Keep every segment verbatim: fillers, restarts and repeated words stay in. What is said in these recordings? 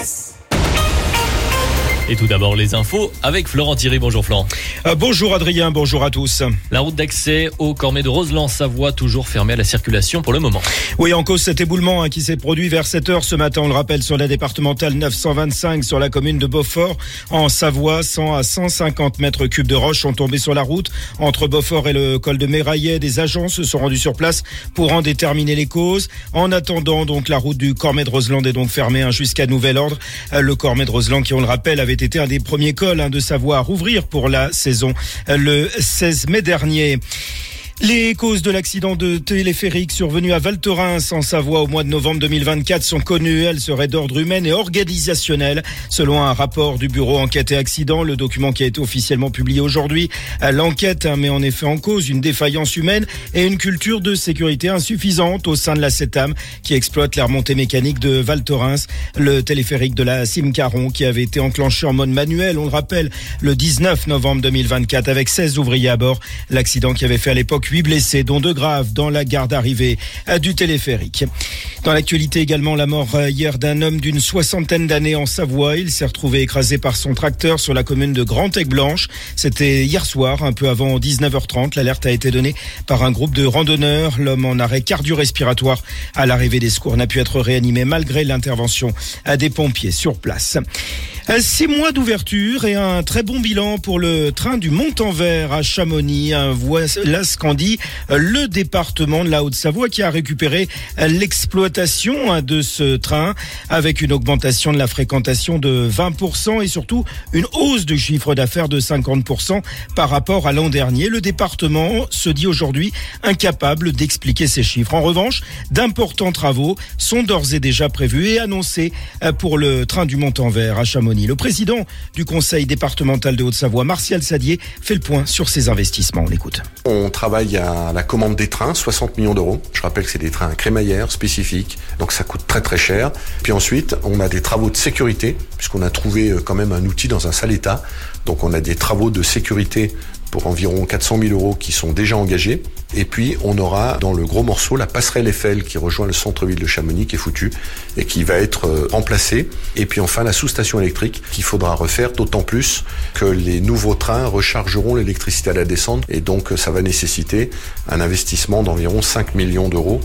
Express. Et tout d'abord les infos avec Florent Thierry. Bonjour Florent. Euh, bonjour Adrien, bonjour à tous. La route d'accès au Cormet de Roseland-Savoie toujours fermée à la circulation pour le moment. Oui, en cause cet éboulement hein, qui s'est produit vers sept heures ce matin, on le rappelle, sur la départementale neuf cent vingt-cinq sur la commune de Beaufort en Savoie. cent à cent cinquante mètres cubes de roches sont tombés sur la route entre Beaufort et le col de Méraillet. Des agents se sont rendus sur place pour en déterminer les causes. En attendant, donc, la route du Cormet de Roseland est donc fermée hein, jusqu'à nouvel ordre. Le Cormet de Roseland, qui on le rappelle, avait été un des premiers cols hein, de Savoie à rouvrir pour la saison le seize mai dernier. Les causes de l'accident de téléphérique survenu à Val Thorens en Savoie au mois de novembre deux mille vingt-quatre sont connues. Elles seraient d'ordre humain et organisationnel. Selon un rapport du bureau enquête et accident, le document qui a été officiellement publié aujourd'hui, l'enquête met en effet en cause une défaillance humaine et une culture de sécurité insuffisante au sein de la CETAM qui exploite les remontées mécaniques de Val Thorens. Le téléphérique de la Cime-Caron qui avait été enclenché en mode manuel, on le rappelle, le dix-neuf novembre deux mille vingt-quatre avec seize ouvriers à bord. L'accident qui avait fait à l'époque huit blessés, dont deux graves dans la gare d'arrivée du téléphérique. Dans l'actualité également, la mort hier d'un homme d'une soixantaine d'années en Savoie. Il s'est retrouvé écrasé par son tracteur sur la commune de Grand-Aigues-Blanche. C'était hier soir, un peu avant dix-neuf heures trente. L'alerte a été donnée par un groupe de randonneurs. L'homme en arrêt cardio-respiratoire à l'arrivée des secours n'a pu être réanimé malgré l'intervention des pompiers sur place. Six mois d'ouverture et un très bon bilan pour le train du Montanvert à Chamonix. Voilà ce qu'en dit le département de la Haute-Savoie qui a récupéré l'exploitation de ce train avec une augmentation de la fréquentation de vingt pour cent et surtout une hausse du chiffre d'affaires de cinquante pour cent par rapport à l'an dernier. Le département se dit aujourd'hui incapable d'expliquer ces chiffres. En revanche, d'importants travaux sont d'ores et déjà prévus et annoncés pour le train du Montanvert à Chamonix. Le président du conseil départemental de Haute-Savoie, Martial Sadier, fait le point sur ces investissements. On l'écoute. On travaille à la commande des trains, soixante millions d'euros. Je rappelle que c'est des trains crémaillères spécifiques, donc ça coûte très très cher. Puis ensuite, on a des travaux de sécurité, puisqu'on a trouvé quand même un outil dans un sale état. Donc on a des travaux de sécurité pour environ quatre cent mille euros qui sont déjà engagés. Et puis, on aura dans le gros morceau la passerelle Eiffel qui rejoint le centre-ville de Chamonix qui est foutue et qui va être remplacée. Et puis enfin, la sous-station électrique qu'il faudra refaire, d'autant plus que les nouveaux trains rechargeront l'électricité à la descente. Et donc, ça va nécessiter un investissement d'environ cinq millions d'euros.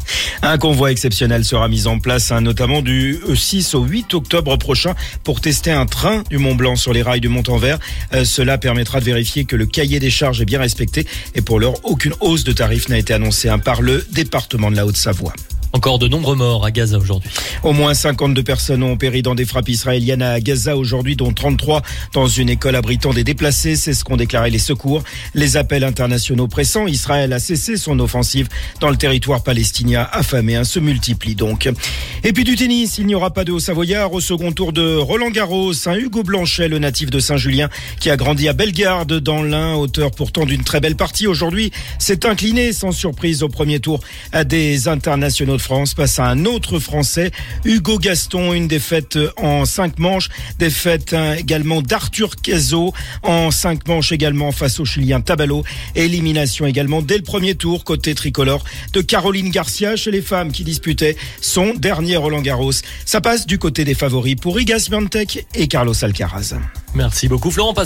Un convoi exceptionnel sera mis en place, hein, notamment du six au huit octobre prochain pour tester un train du Mont-Blanc sur les rails du Montanvert. Euh, cela permettra de vérifier que le cahier des charges est bien respecté et pour l'heure, aucune hausse de tarif n'a été annoncée hein, par le département de la Haute-Savoie. Encore de nombreux morts à Gaza aujourd'hui. Au moins cinquante-deux personnes ont péri dans des frappes israéliennes à Gaza aujourd'hui, dont trente-trois dans une école abritant des déplacés. C'est ce qu'ont déclaré les secours. Les appels internationaux pressants, Israël a cessé son offensive dans le territoire palestinien affamé, hein, se multiplient donc. Et puis du tennis, il n'y aura pas de Haut-Savoyard au second tour de Roland-Garros. Un Hugo Blanchet, le natif de Saint-Julien, qui a grandi à Bellegarde dans l'Ain, auteur pourtant d'une très belle partie aujourd'hui, s'est incliné sans surprise au premier tour à des internationaux de France, passe à un autre Français, Hugo Gaston, une défaite en cinq manches, défaite également d'Arthur Cazot en cinq manches également face au Chilien Tabalo, élimination également dès le premier tour côté tricolore de Caroline Garcia chez les femmes qui disputaient son dernier Roland-Garros. Ça passe du côté des favoris pour Iga Swiatek et Carlos Alcaraz. Merci beaucoup Florent.